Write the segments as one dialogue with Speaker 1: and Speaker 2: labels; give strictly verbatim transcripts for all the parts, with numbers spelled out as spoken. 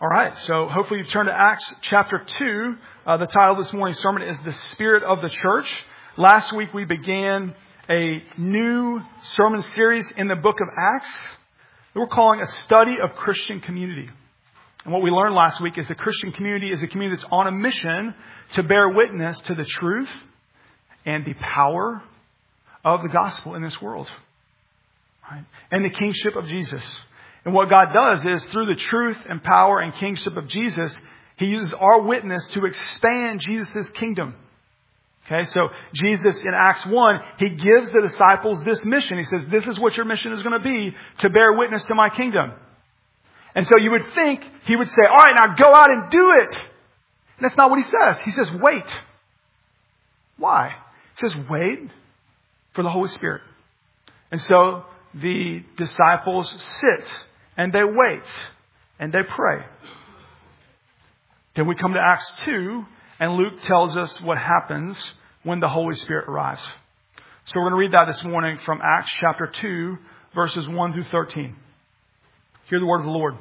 Speaker 1: All right, so hopefully you've turned to Acts chapter two. Uh, the title of this morning's sermon is The Spirit of the Church. Last week we began a new sermon series in the book of Acts that we're calling A Study of Christian Community. And what we learned last week is the Christian community is a community that's on a mission to bear witness to the truth and the power of the gospel in this world. Right? And the kingship of Jesus. And what God does is through the truth and power and kingship of Jesus, He uses our witness to expand Jesus' kingdom. Okay, so Jesus in Acts one, He gives the disciples this mission. He says, this is what your mission is going to be, to bear witness to my kingdom. And so you would think He would say, all right, now go out and do it. And that's not what He says. He says, wait. Why? He says, wait for the Holy Spirit. And so the disciples sit and they wait and they pray. Then we come to Acts two and Luke tells us what happens when the Holy Spirit arrives. So we're going to read that this morning from Acts chapter two, verses one through thirteen. Hear the word of the Lord.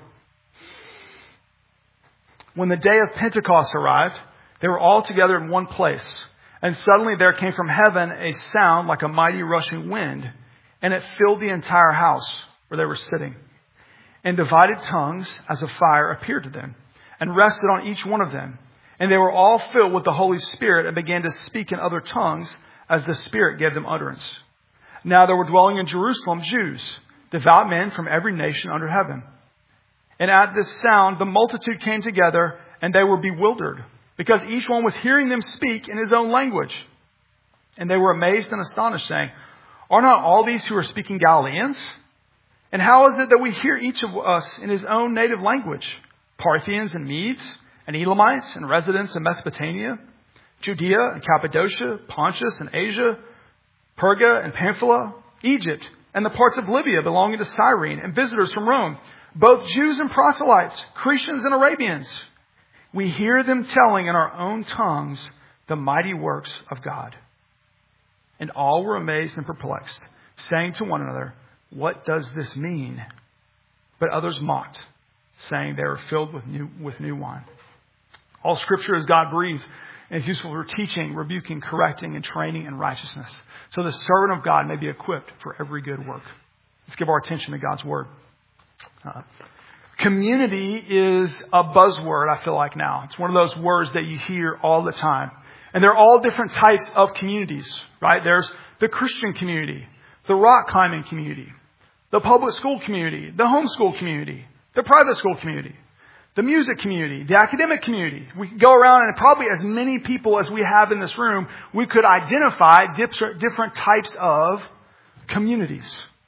Speaker 1: When the day of Pentecost arrived, they were all together in one place. And suddenly there came from heaven a sound like a mighty rushing wind, and it filled the entire house where they were sitting. And divided tongues as of fire appeared to them, and rested on each one of them. And they were all filled with the Holy Spirit, and began to speak in other tongues as the Spirit gave them utterance. Now there were dwelling in Jerusalem Jews, devout men from every nation under heaven. And at this sound the multitude came together, and they were bewildered, because each one was hearing them speak in his own language. And they were amazed and astonished, saying, are not all these who are speaking Galileans? And how is it that we hear each of us in his own native language? Parthians and Medes and Elamites and residents of Mesopotamia, Judea and Cappadocia, Pontus and Asia, Perga and Pamphylia, Egypt and the parts of Libya belonging to Cyrene, and visitors from Rome, both Jews and proselytes, Cretians and Arabians. We hear them telling in our own tongues the mighty works of God. And all were amazed and perplexed, saying to one another, what does this mean? But others mocked, saying they were filled with new, with new wine. All Scripture is God-breathed and is useful for teaching, rebuking, correcting, and training in righteousness, so the servant of God may be equipped for every good work. Let's give our attention to God's Word. Uh, community is a buzzword, I feel like now. It's one of those words that you hear all the time. And there are all different types of communities, right? There's the Christian community, the rock climbing community, the public school community, the homeschool community, the private school community, the music community, the academic community. We could go around and probably as many people as we have in this room, we could identify different types of communities.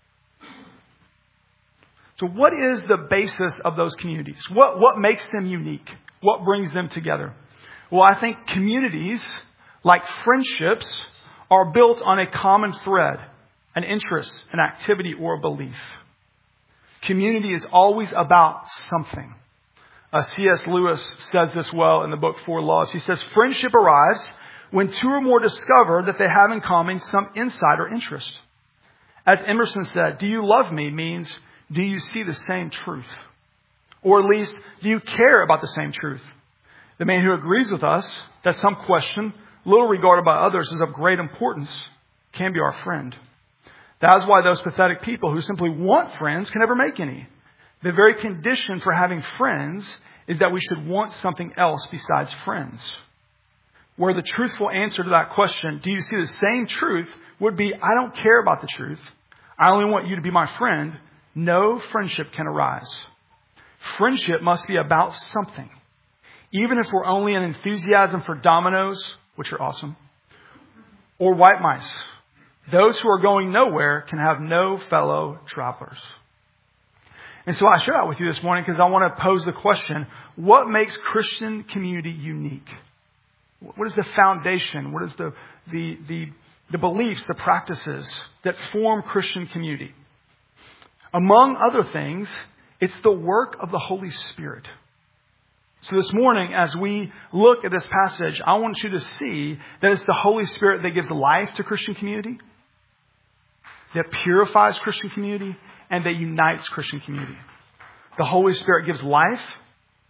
Speaker 1: So what is the basis of those communities? What, what makes them unique? What brings them together? Well, I think communities, like friendships, are built on a common thread, an interest, an activity, or a belief. Community is always about something. Uh, C S Lewis says this well in the book Four Laws. He says, friendship arrives when two or more discover that they have in common some insight or interest. As Emerson said, do you love me means, do you see the same truth? Or at least, do you care about the same truth? The man who agrees with us that some question, little regarded by others, is of great importance, can be our friend. That is why those pathetic people who simply want friends can never make any. The very condition for having friends is that we should want something else besides friends. Where the truthful answer to that question, do you see the same truth, would be, I don't care about the truth. I only want you to be my friend. No friendship can arise. Friendship must be about something. Even if we're only an enthusiasm for dominoes, which are awesome, or white mice, those who are going nowhere can have no fellow travelers. And so I share that with you this morning because I want to pose the question, what makes Christian community unique? What is the foundation? What is the, the, the, the beliefs, the practices that form Christian community? Among other things, it's the work of the Holy Spirit. So this morning, as we look at this passage, I want you to see that it's the Holy Spirit that gives life to Christian community, that purifies Christian community, and that unites Christian community. The Holy Spirit gives life,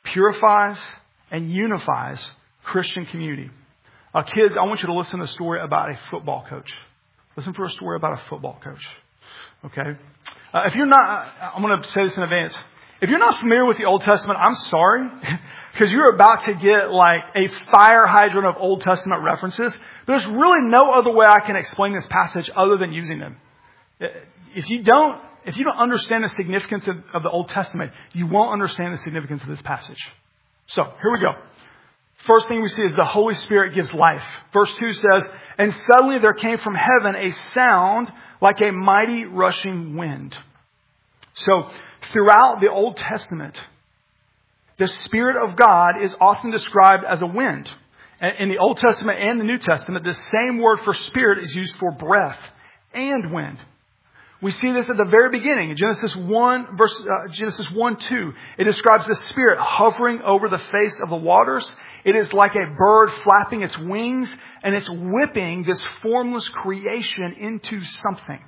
Speaker 1: purifies, and unifies Christian community. Uh, kids, I want you to listen to a story about a football coach. Listen for a story about a football coach. Okay? Uh, if you're not, I'm going to say this in advance. If you're not familiar with the Old Testament, I'm sorry. Because you're about to get like a fire hydrant of Old Testament references. There's really no other way I can explain this passage other than using them. If you don't, if you don't understand the significance of, of the Old Testament, you won't understand the significance of this passage. So, here we go. First thing we see is the Holy Spirit gives life. Verse two says, and suddenly there came from heaven a sound like a mighty rushing wind. So, throughout the Old Testament, the Spirit of God is often described as a wind. In the Old Testament and the New Testament, the same word for spirit is used for breath and wind. We see this at the very beginning. In Genesis one, verse, uh, Genesis one, two, it describes the Spirit hovering over the face of the waters. It is like a bird flapping its wings, and it's whipping this formless creation into something.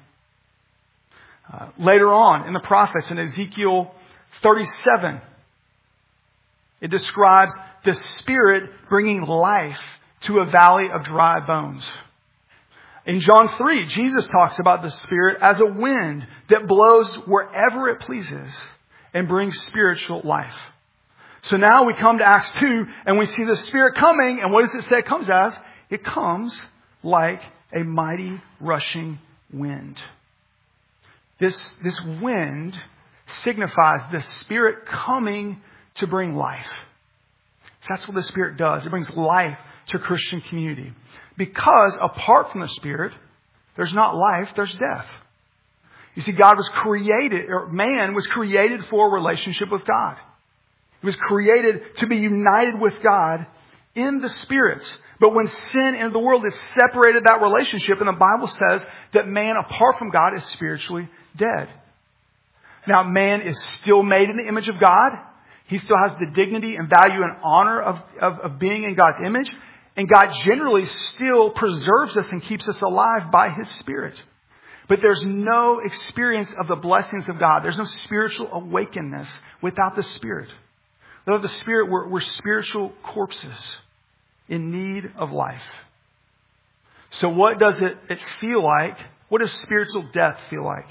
Speaker 1: Uh, later on in the prophets, in Ezekiel thirty-seven, it describes the Spirit bringing life to a valley of dry bones. In John three, Jesus talks about the Spirit as a wind that blows wherever it pleases and brings spiritual life. So now we come to Acts two and we see the Spirit coming, and what does it say it comes as? It comes like a mighty rushing wind. This, this wind signifies the Spirit coming to bring life. That's what the Spirit does. It brings life to Christian community. Because apart from the Spirit, there's not life, there's death. You see, God was created, or man was created for a relationship with God. He was created to be united with God in the Spirit. But when sin entered the world, it separated that relationship. And the Bible says that man, apart from God, is spiritually dead. Now, man is still made in the image of God. He still has the dignity and value and honor of, of, of being in God's image. And God generally still preserves us and keeps us alive by His Spirit. But there's no experience of the blessings of God. There's no spiritual awakeness without the Spirit. Without the Spirit, we're, we're spiritual corpses in need of life. So what does it, it feel like? What does spiritual death feel like?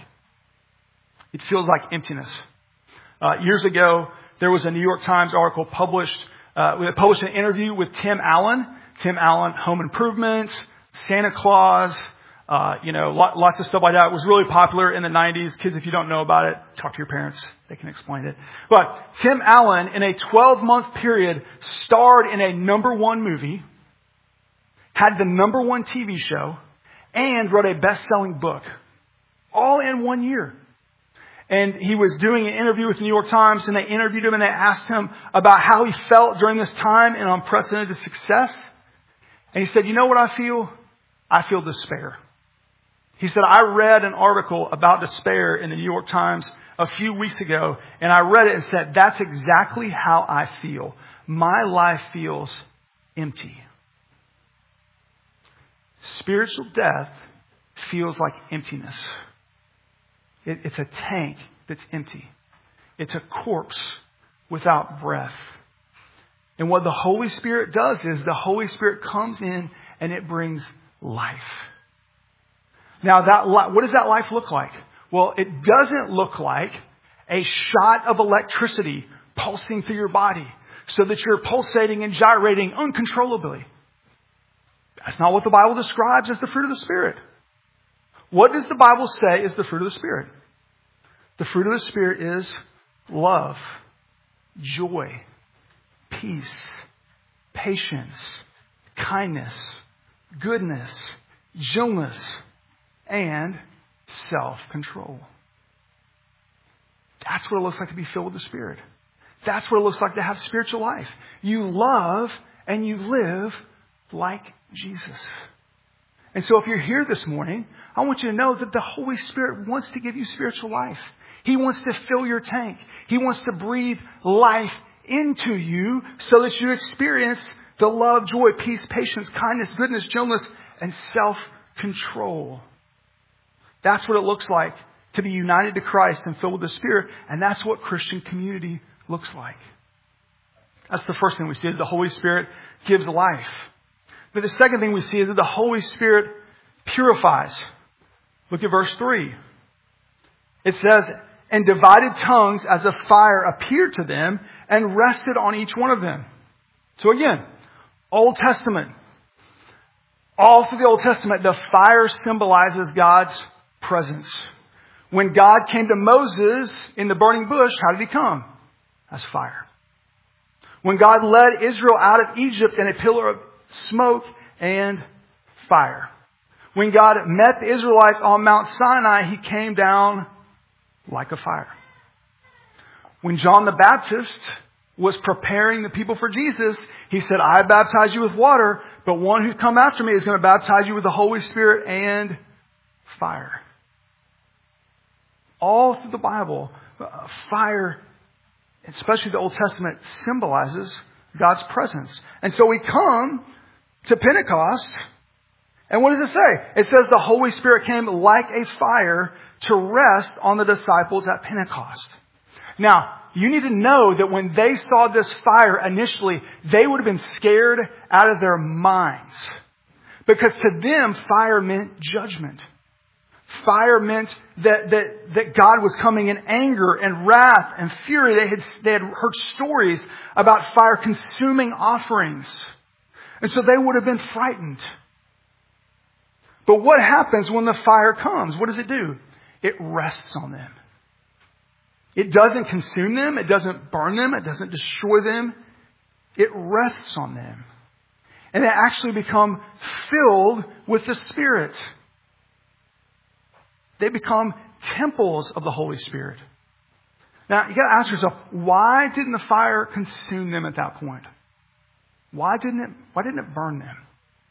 Speaker 1: It feels like emptiness. Uh, years ago, there was a New York Times article published. Uh, we published an interview with Tim Allen. Tim Allen, Home Improvement, Santa Claus, uh, you know, lots of stuff like that. It was really popular in the nineties. Kids, if you don't know about it, talk to your parents. They can explain it. But Tim Allen, in a twelve-month period, starred in a number one movie, had the number one T V show, and wrote a best-selling book. All in one year. And he was doing an interview with the New York Times, and they interviewed him and they asked him about how he felt during this time in unprecedented success. And he said, you know what I feel? I feel despair. He said, I read an article about despair in the New York Times a few weeks ago, and I read it and said, that's exactly how I feel. My life feels empty. Spiritual death feels like emptiness. It, it's a tank that's empty. It's a corpse without breath. And what the Holy Spirit does is the Holy Spirit comes in and it brings life. Now, that what does that life look like? Well, it doesn't look like a shot of electricity pulsing through your body so that you're pulsating and gyrating uncontrollably. That's not what the Bible describes as the fruit of the Spirit. What does the Bible say is the fruit of the Spirit? The fruit of the Spirit is love, joy, peace, patience, kindness, goodness, gentleness, and self-control. That's what it looks like to be filled with the Spirit. That's what it looks like to have spiritual life. You love and you live like Jesus. And so if you're here this morning, I want you to know that the Holy Spirit wants to give you spiritual life. He wants to fill your tank. He wants to breathe life into you so that you experience the love, joy, peace, patience, kindness, goodness, gentleness, and self-control. That's what it looks like to be united to Christ and filled with the Spirit. And that's what Christian community looks like. That's the first thing we see, is the Holy Spirit gives life. But the second thing we see is that the Holy Spirit purifies. Look at verse three. It says, and divided tongues as a fire appeared to them and rested on each one of them. So again, Old Testament. All through the Old Testament, the fire symbolizes God's presence. When God came to Moses in the burning bush, how did he come? As fire. When God led Israel out of Egypt in a pillar of smoke and fire. When God met the Israelites on Mount Sinai, he came down like a fire. When John the Baptist was preparing the people for Jesus, he said, I baptize you with water, but one who's come after me is going to baptize you with the Holy Spirit and fire. All through the Bible, uh, fire, especially the Old Testament, symbolizes God's presence. And so we come to Pentecost, and what does it say? It says the Holy Spirit came like a fire to rest on the disciples at Pentecost. Now, you need to know that when they saw this fire initially, they would have been scared out of their minds. Because to them, fire meant judgment. Fire meant that, that, that God was coming in anger and wrath and fury. They had, they had heard stories about fire consuming offerings. And so they would have been frightened. But what happens when the fire comes? What does it do? It rests on them. It doesn't consume them. It doesn't burn them. It doesn't destroy them. It rests on them. And they actually become filled with the Spirit. They become temples of the Holy Spirit. Now, you got to ask yourself, why didn't the fire consume them at that point? Why didn't it, why didn't it burn them?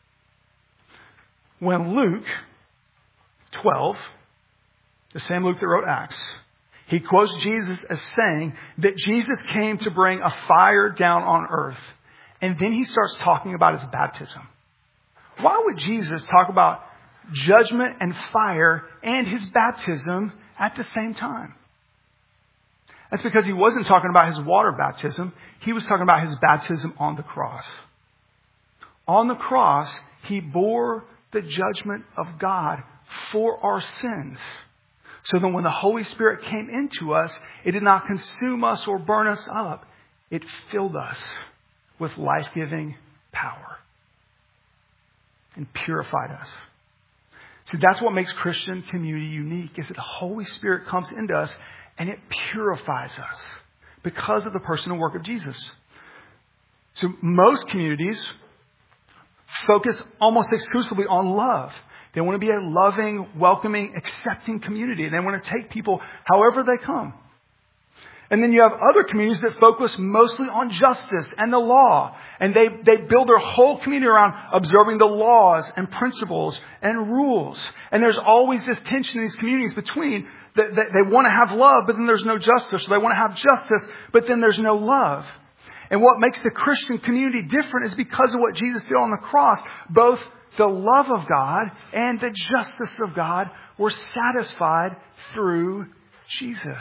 Speaker 1: When Luke twelve, the same Luke that wrote Acts, he quotes Jesus as saying that Jesus came to bring a fire down on earth. And then he starts talking about his baptism. Why would Jesus talk about judgment and fire and his baptism at the same time? That's because he wasn't talking about his water baptism. He was talking about his baptism on the cross. On the cross, he bore the judgment of God for our sins. So that when the Holy Spirit came into us, it did not consume us or burn us up. It filled us with life-giving power and purified us. See, that's what makes Christian community unique, is that the Holy Spirit comes into us and it purifies us because of the person and work of Jesus. So most communities focus almost exclusively on love. They want to be a loving, welcoming, accepting community. And they want to take people however they come. And then you have other communities that focus mostly on justice and the law. And they, they build their whole community around observing the laws and principles and rules. And there's always this tension in these communities between that, that they want to have love, but then there's no justice. Or they want to have justice, but then there's no love. And what makes the Christian community different is because of what Jesus did on the cross. Both the love of God and the justice of God were satisfied through Jesus.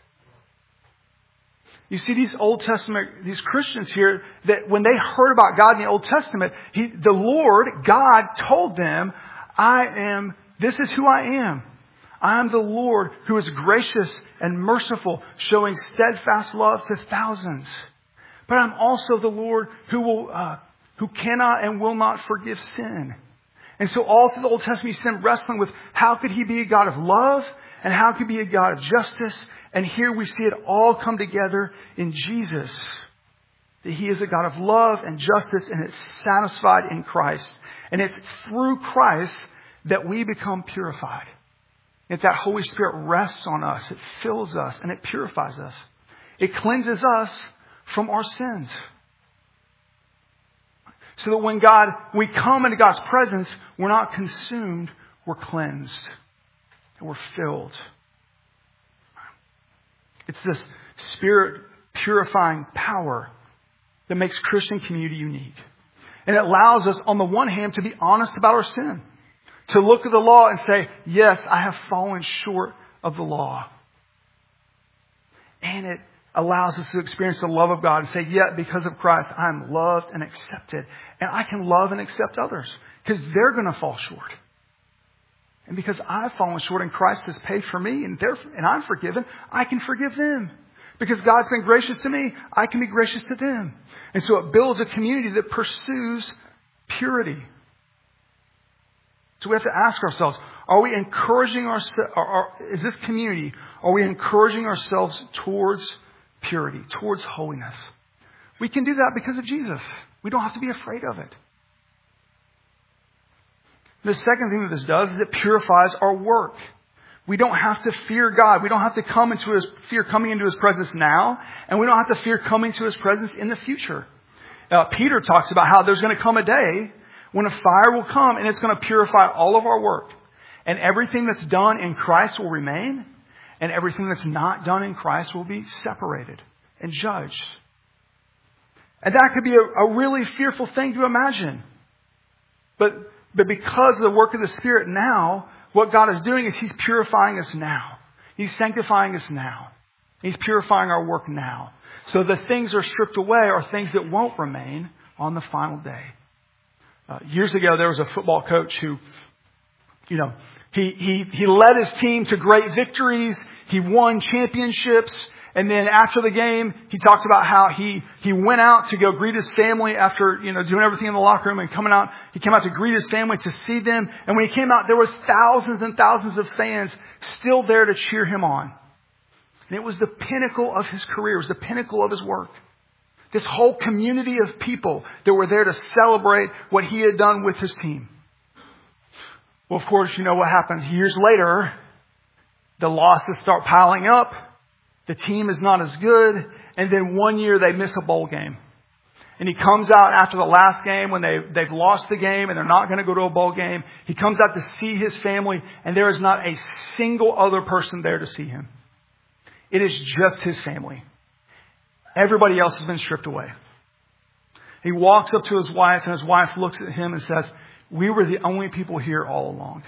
Speaker 1: You see, these Old Testament, these Christians here, that when they heard about God in the Old Testament, he, the Lord, God, told them, I am, this is who I am. I am the Lord who is gracious and merciful, showing steadfast love to thousands. But I'm also the Lord who will, uh, who cannot and will not forgive sin. And so all through the Old Testament, you see them wrestling with how could he be a God of love and how could he be a God of justice. And here we see it all come together in Jesus. That he is a God of love and justice, and it's satisfied in Christ. And it's through Christ that we become purified. If that Holy Spirit rests on us, it fills us and it purifies us. It cleanses us from our sins. So that when God, we come into God's presence, we're not consumed, we're cleansed. And we're filled. It's this Spirit purifying power that makes Christian community unique. And it allows us, on the one hand, to be honest about our sin. To look at the law and say, yes, I have fallen short of the law. And it allows us to experience the love of God and say, yeah, because of Christ, I'm loved and accepted. And I can love and accept others because they're going to fall short. And because I've fallen short and Christ has paid for me and, they're, and I'm forgiven, I can forgive them. Because God's been gracious to me, I can be gracious to them. And so it builds a community that pursues purity. So we have to ask ourselves, are we encouraging ourselves, is this community, are we encouraging ourselves towards purity, towards holiness? We can do that because of Jesus. We don't have to be afraid of it. The second thing that this does is it purifies our work. We don't have to fear God. We don't have to come into his fear coming into his presence now, and we don't have to fear coming to his presence in the future. Uh, Peter talks about how there's going to come a day when a fire will come and it's going to purify all of our work. And everything that's done in Christ will remain, and everything that's not done in Christ will be separated and judged. And that could be a, a really fearful thing to imagine. But, but because of the work of the Spirit now, what God is doing is he's purifying us now. He's sanctifying us now. He's purifying our work now. So the things are stripped away are things that won't remain on the final day. Uh, years ago, there was a football coach who, you know, he, he, he led his team to great victories. He won championships. And then after the game, he talked about how he, he went out to go greet his family after, you know, doing everything in the locker room and coming out. He came out to greet his family, to see them. And when he came out, there were thousands and thousands of fans still there to cheer him on. And it was the pinnacle of his career. It was the pinnacle of his work. This whole community of people that were there to celebrate what he had done with his team. Well, of course, you know what happens. Years later, the losses start piling up. The team is not as good. And then one year they miss a bowl game. And he comes out after the last game when they, they've lost the game and they're not going to go to a bowl game. He comes out to see his family, and there is not a single other person there to see him. It is just his family. Everybody else has been stripped away. He walks up to his wife, and his wife looks at him and says, "We were the only people here all along."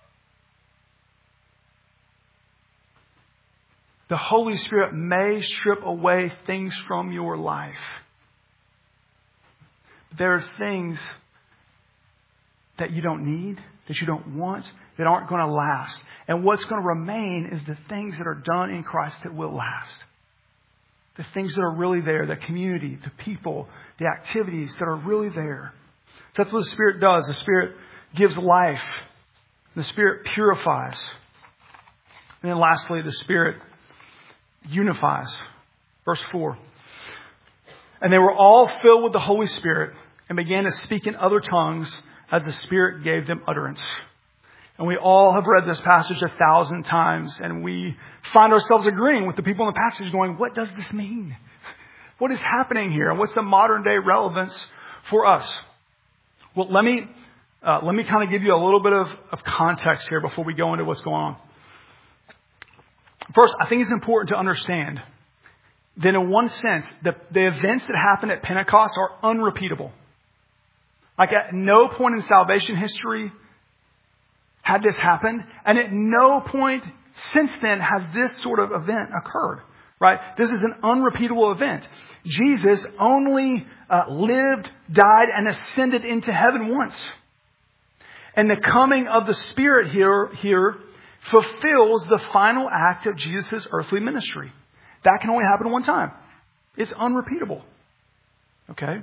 Speaker 1: The Holy Spirit may strip away things from your life. There are things that you don't need, that you don't want, that aren't going to last. And what's going to remain is the things that are done in Christ that will last. The things that are really there, the community, the people, the activities that are really there. So that's what the Spirit does. The Spirit gives life. The Spirit purifies. And then lastly, the Spirit unifies. Verse four. And they were all filled with the Holy Spirit and began to speak in other tongues as the Spirit gave them utterance. And we all have read this passage a thousand times, and we find ourselves agreeing with the people in the passage going, what does this mean? What is happening here? And what's the modern day relevance for us? Well, let me, uh, let me kind of give you a little bit of, of context here before we go into what's going on. First, I think it's important to understand that in one sense, the, the events that happened at Pentecost are unrepeatable. Like at no point in salvation history had this happened, and at no point since then has this sort of event occurred. Right? This is an unrepeatable event. Jesus only uh, lived, died, and ascended into heaven once. And the coming of the Spirit here, here fulfills the final act of Jesus' earthly ministry. That can only happen one time. It's unrepeatable. Okay?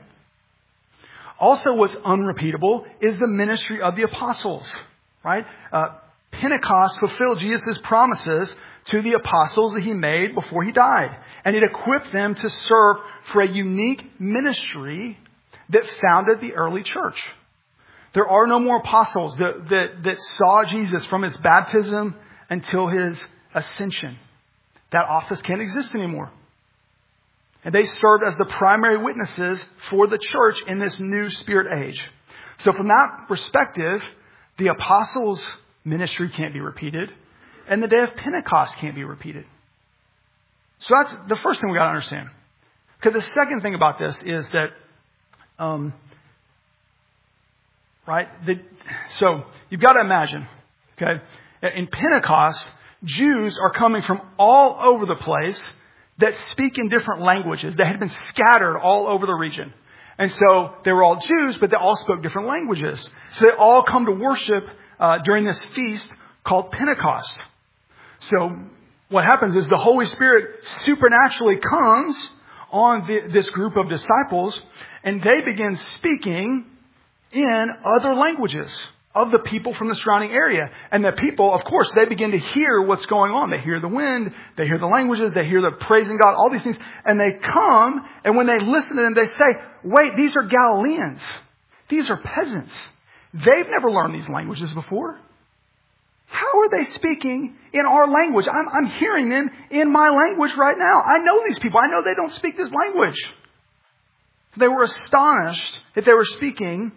Speaker 1: Also, what's unrepeatable is the ministry of the apostles. Right? Uh, Pentecost fulfilled Jesus' promises to the apostles that he made before he died. And it equipped them to serve for a unique ministry that founded the early church. There are no more apostles that, that, that saw Jesus from his baptism until his ascension. That office can't exist anymore. And they served as the primary witnesses for the church in this new Spirit age. So from that perspective, the apostles' ministry can't be repeated, and the day of Pentecost can't be repeated. So that's the first thing we got to understand. Because the second thing about this is that, um, right? The, so you've got to imagine, okay, in Pentecost, Jews are coming from all over the place, that speak in different languages that had been scattered all over the region. And so they were all Jews, but they all spoke different languages. So they all come to worship uh, during this feast called Pentecost. So what happens is the Holy Spirit supernaturally comes on the, this group of disciples, and they begin speaking in other languages of the people from the surrounding area. And the people, of course, they begin to hear what's going on. They hear the wind, they hear the languages, they hear the praising God, all these things. And they come, and when they listen to them, they say, wait, these are Galileans. These are peasants. They've never learned these languages before. How are they speaking in our language? I'm, I'm hearing them in my language right now. I know these people. I know they don't speak this language. They were astonished that they were speaking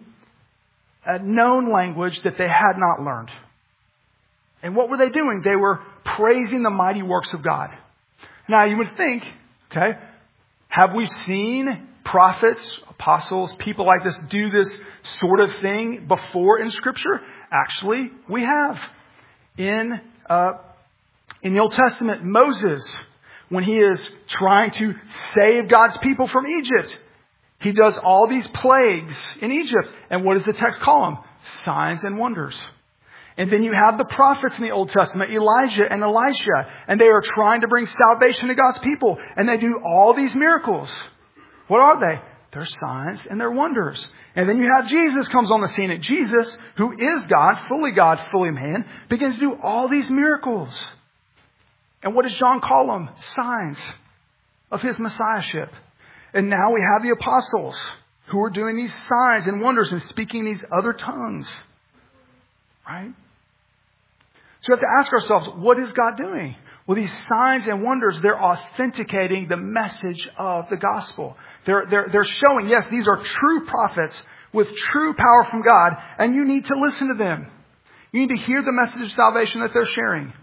Speaker 1: a known language that they had not learned. And what were they doing? They were praising the mighty works of God. Now you would think, okay, have we seen prophets, apostles, people like this do this sort of thing before in Scripture? Actually, we have. In uh, in the Old Testament, Moses, when he is trying to save God's people from Egypt, he does all these plagues in Egypt. And what does the text call them? Signs and wonders. And then you have the prophets in the Old Testament, Elijah and Elisha, and they are trying to bring salvation to God's people. And they do all these miracles. What are they? They're signs and they're wonders. And then you have Jesus comes on the scene. And Jesus, who is God, fully God, fully man, begins to do all these miracles. And what does John call them? Signs of his messiahship. And now we have the apostles who are doing these signs and wonders and speaking these other tongues. Right? So we have to ask ourselves, what is God doing? Well, these signs and wonders, they're authenticating the message of the gospel. They're, they're, they're showing, yes, these are true prophets with true power from God, and you need to listen to them. You need to hear the message of salvation that they're sharing.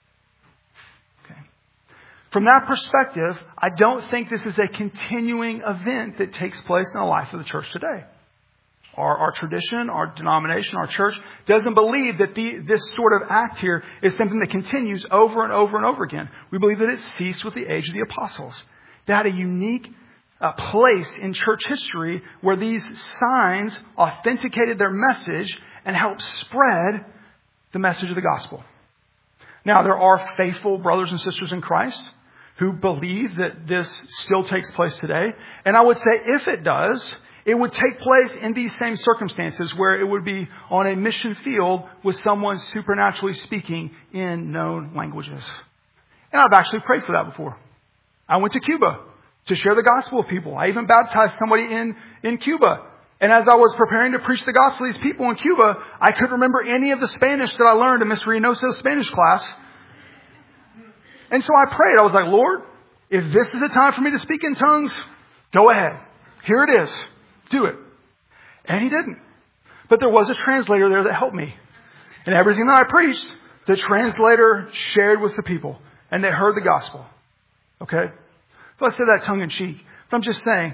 Speaker 1: Okay. From that perspective, I don't think this is a continuing event that takes place in the life of the church today. Our, our tradition, our denomination, our church doesn't believe that the, this sort of act here is something that continues over and over and over again. We believe that it ceased with the age of the apostles. They had a unique uh, place in church history where these signs authenticated their message and helped spread the message of the gospel. Now, there are faithful brothers and sisters in Christ who believe that this still takes place today. And I would say if it does, it would take place in these same circumstances where it would be on a mission field with someone supernaturally speaking in known languages. And I've actually prayed for that before. I went to Cuba to share the gospel with people. I even baptized somebody in, in Cuba. And as I was preparing to preach the gospel to these people in Cuba, I couldn't remember any of the Spanish that I learned in Miss Reynoso's Spanish class. And so I prayed. I was like, Lord, if this is the time for me to speak in tongues, go ahead. Here it is. Do it. And he didn't. But there was a translator there that helped me. And everything that I preached, the translator shared with the people. And they heard the gospel. Okay? So I said that tongue in cheek. But I'm just saying,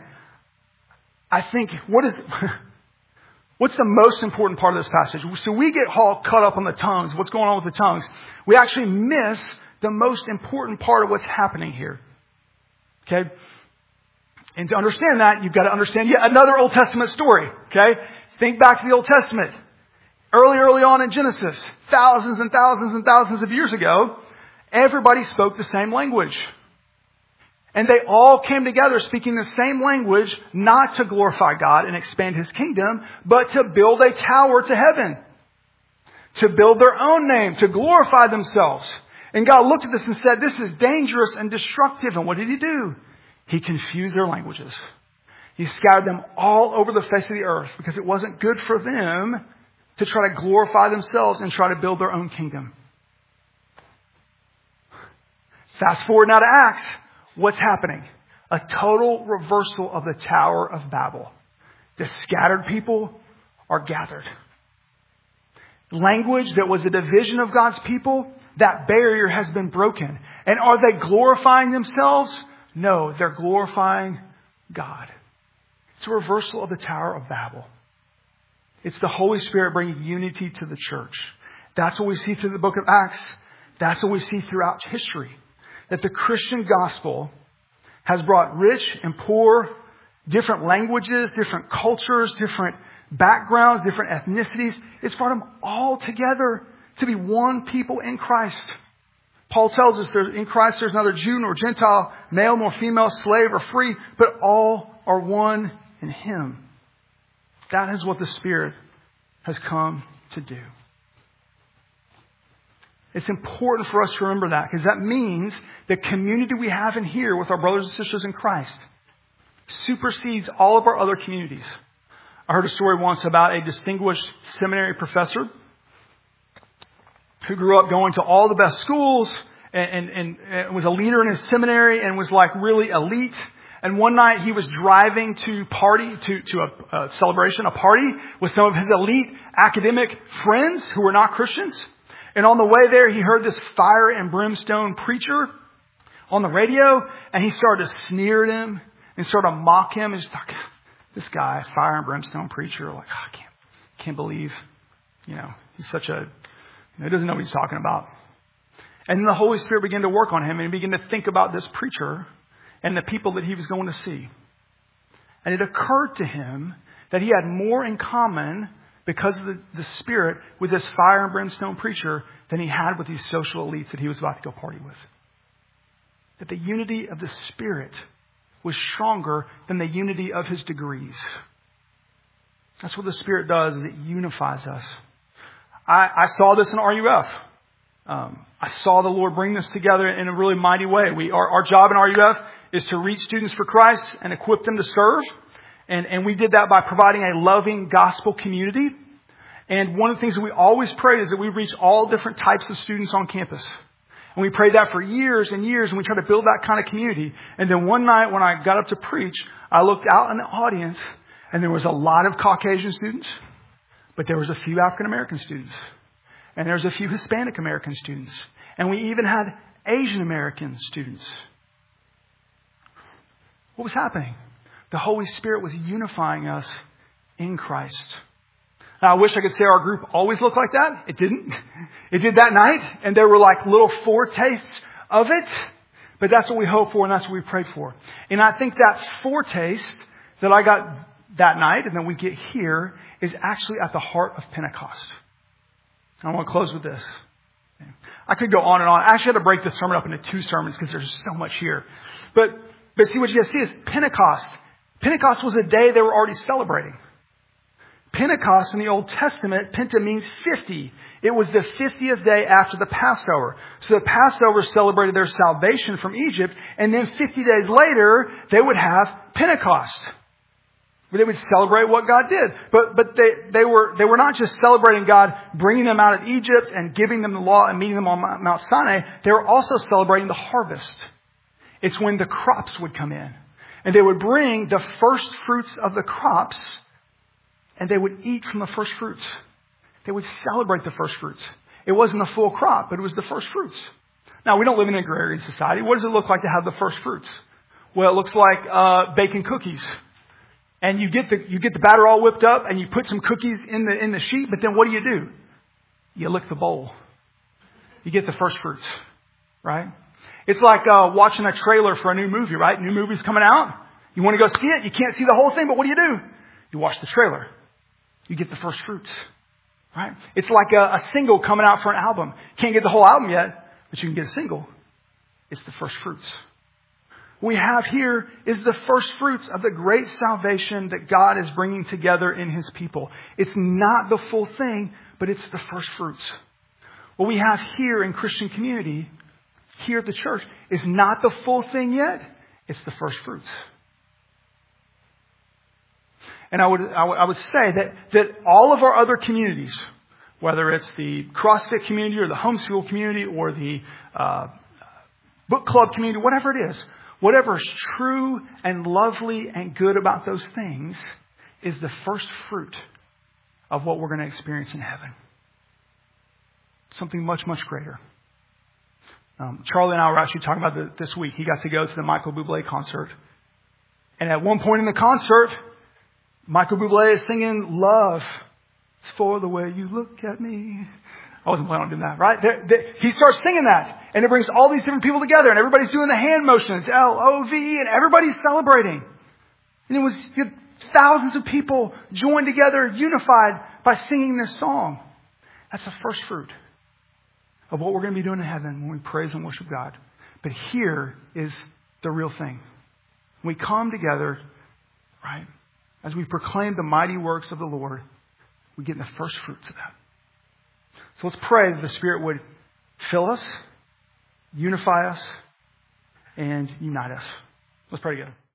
Speaker 1: I think, what is, what's the most important part of this passage? So we get all caught up on the tongues, what's going on with the tongues. We actually miss the most important part of what's happening here. Okay? And to understand that, you've got to understand yet another Old Testament story. Okay? Think back to the Old Testament. Early, early on in Genesis, thousands and thousands and thousands of years ago, everybody spoke the same language. And they all came together speaking the same language, not to glorify God and expand His kingdom, but to build a tower to heaven. To build their own name, to glorify themselves. And God looked at this and said, this is dangerous and destructive. And what did He do? He confused their languages. He scattered them all over the face of the earth because it wasn't good for them to try to glorify themselves and try to build their own kingdom. Fast forward now to Acts. What's happening? A total reversal of the Tower of Babel. The scattered people are gathered. Language that was a division of God's people, that barrier has been broken. And are they glorifying themselves? No, they're glorifying God. It's a reversal of the Tower of Babel. It's the Holy Spirit bringing unity to the church. That's what we see through the book of Acts. That's what we see throughout history. That the Christian gospel has brought rich and poor, different languages, different cultures, different backgrounds, different ethnicities. It's brought them all together to be one people in Christ. Paul tells us there's, in Christ there's neither Jew nor Gentile, male nor female, slave or free, but all are one in Him. That is what the Spirit has come to do. It's important for us to remember that, because that means the community we have in here with our brothers and sisters in Christ supersedes all of our other communities. I heard a story once about a distinguished seminary professor who grew up going to all the best schools and, and, and was a leader in his seminary and was like really elite. And one night he was driving to party, to, to a, a celebration, a party with some of his elite academic friends who were not Christians. And on the way there, he heard this fire and brimstone preacher on the radio, and he started to sneer at him and started to mock him. And just like, this guy, fire and brimstone preacher, like, oh, I can't, can't believe, you know, he's such a, he doesn't know what he's talking about. And then the Holy Spirit began to work on him, and he began to think about this preacher and the people that he was going to see. And it occurred to him that he had more in common because of the, the Spirit with this fire and brimstone preacher than he had with these social elites that he was about to go party with. That the unity of the Spirit was stronger than the unity of his degrees. That's what the Spirit does, is it unifies us. I, I saw this in R U F. Um, I saw the Lord bring this together in a really mighty way. We, our, our job in R U F is to reach students for Christ and equip them to serve. And, and we did that by providing a loving gospel community. And one of the things that we always prayed is that we reach all different types of students on campus. And we prayed that for years and years, and we tried to build that kind of community. And then one night when I got up to preach, I looked out in the audience, and there was a lot of Caucasian students, but there was a few African American students. And there was a few Hispanic American students. And we even had Asian American students. What was happening? The Holy Spirit was unifying us in Christ. Now, I wish I could say our group always looked like that. It didn't. It did that night. And there were like little foretastes of it. But that's what we hope for, and that's what we prayed for. And I think that foretaste that I got that night and then we get here is actually at the heart of Pentecost. I want to close with this. I could go on and on. I actually had to break this sermon up into two sermons because there's so much here. But but see, what you guys see is Pentecost. Pentecost was a day they were already celebrating. Pentecost in the Old Testament, Penta means fifty. It was the fiftieth day after the Passover. So the Passover celebrated their salvation from Egypt, and then fifty days later, they would have Pentecost, where they would celebrate what God did. But but they, they were they were not just celebrating God bringing them out of Egypt and giving them the law and meeting them on Mount Sinai. They were also celebrating the harvest. It's when the crops would come in. And they would bring the first fruits of the crops, and they would eat from the first fruits. They would celebrate the first fruits. It wasn't a full crop, but it was the first fruits. Now, we don't live in an agrarian society. What does it look like to have the first fruits? Well, it looks like uh, baking cookies. And you get the you get the batter all whipped up, and you put some cookies in the in the sheet. But then what do you do? You lick the bowl. You get the first fruits, right? It's like uh, watching a trailer for a new movie, right? New movie's coming out. You want to go see it. You can't see the whole thing, but what do you do? You watch the trailer. You get the first fruits, right? It's like a, a single coming out for an album. Can't get the whole album yet, but you can get a single. It's the first fruits. What we have here is the first fruits of the great salvation that God is bringing together in His people. It's not the full thing, but it's the first fruits. What we have here in Christian community, here at the church, is not the full thing yet. It's the first fruits. And I would, I would, I would say that, that all of our other communities, whether it's the CrossFit community or the homeschool community or the uh, book club community, whatever it is, whatever is true and lovely and good about those things is the first fruit of what we're going to experience in heaven. Something much, much greater. Um, Charlie and I were actually talking about the, this week. He got to go to the Michael Bublé concert. And at one point in the concert, Michael Bublé is singing, "Love is for the way you look at me. I wasn't planning on doing that, right? They're, they, he starts singing that, and it brings all these different people together, and everybody's doing the hand motions, L O V E, and everybody's celebrating. And it was you had thousands of people joined together, unified by singing this song. That's the first fruit of what we're going to be doing in heaven when we praise and worship God. But here is the real thing. When we come together, right, as we proclaim the mighty works of the Lord, we get in the first fruits of that. So let's pray that the Spirit would fill us, unify us, and unite us. Let's pray together.